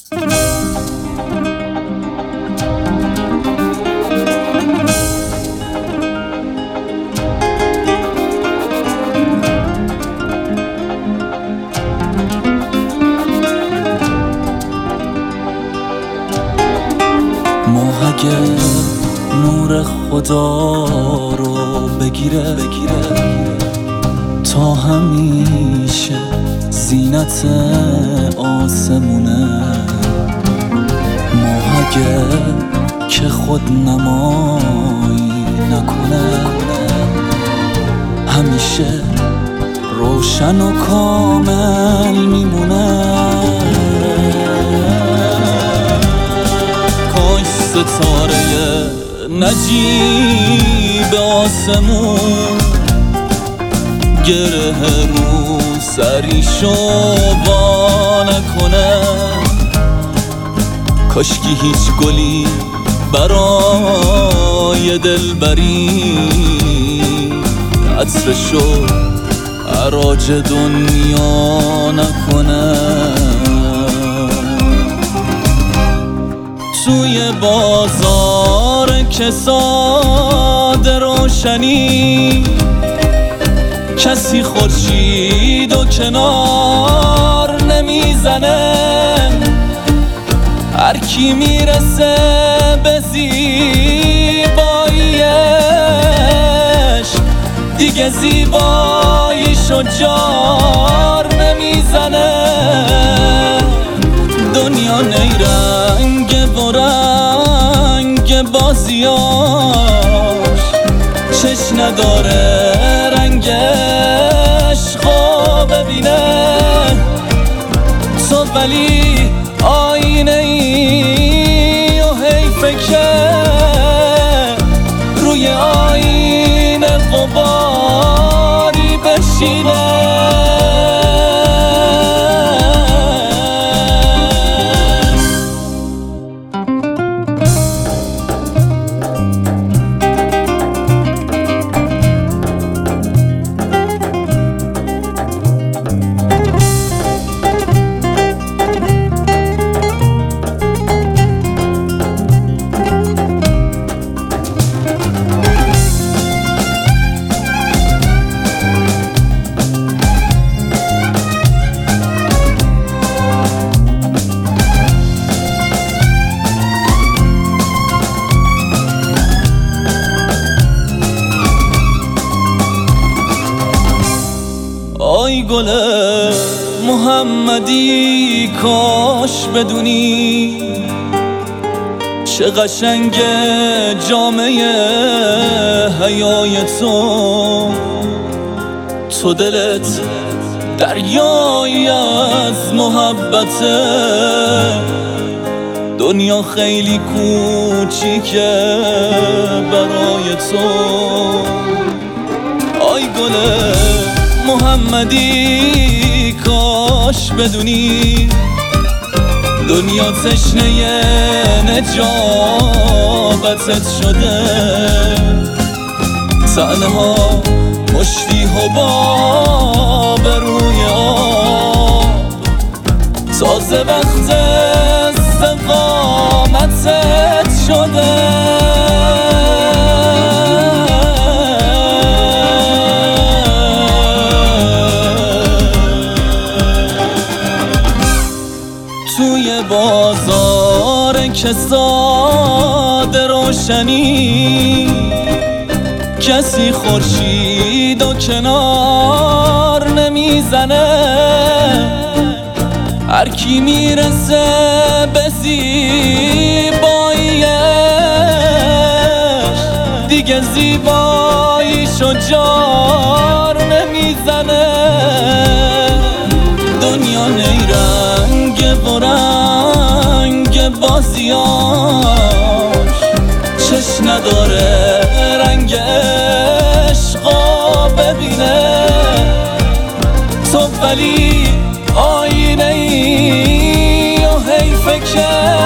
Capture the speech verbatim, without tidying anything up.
اگه نور خدا رو بگیره بگیره تا همیشه زینت آسمونه، ماه اگه که خود نمایی نکنه همیشه روشن و کامل میمونه. کاش ستاره نجیب آسمون گره رو سریشو وا نکنه، کاشکی هیچ گلی برای دلبری عطرشو عراج دنیا نکنه. توی بازار کساد روشنی کسی خورشید و کنار نمیزنه، هر کی میرسه به زیباییش دیگه زیباییشو جار نمیزنه. دنیا نیرنگ و رنگ بازیاش چش نداره رنگ عشقو ببینه، تو ولی آینه ای و حیفه که روی آینه غباری بشینه. آی گل محمدی کاش بدونی چه قشنگ جامعه حیای تو، تو دلت دریایی از محبته، دنیا خیلی کوچیکه برای تو. آی گل محمدی کاش بدونی دنیا تشنه نجابتت شده، تنها مشتی حباب روی آب تازه وقت استقامتت شده. توی بازار کساد روشنی کسی خورشید و کنار نمیزنه، هر کی میرسه به زیباییش دیگه زیباییشو جار نمیزنه. دنیا نیرنگ و رنگ بازیاش چش نداره رنگ عشقو ببینه، تو ولی آینه ای و حیفه که